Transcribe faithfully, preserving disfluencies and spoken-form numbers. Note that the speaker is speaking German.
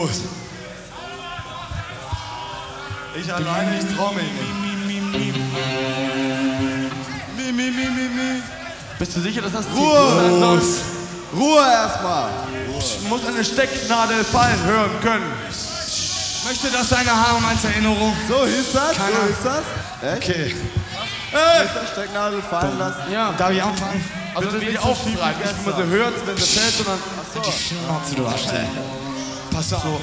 Ich alleine, ich trau mich nicht. Mi, mi, mi, mi, mi. Bist du sicher, dass das Ruhe! sein soll? Ruhe erstmal. Ich muss eine Stecknadel fallen hören können. Möchte das deine Haare als Erinnerung? So hieß das? Keiner. So hieß das? Echt? Okay. Hey. Stecknadel fallen lassen. Ja. Darf ich anfangen? Also Bitte wie die nicht so aufschreiben, viel nicht wie man sie hört, wenn sie fällt, sondern Die Schnauze, du Arsch. Pass auf.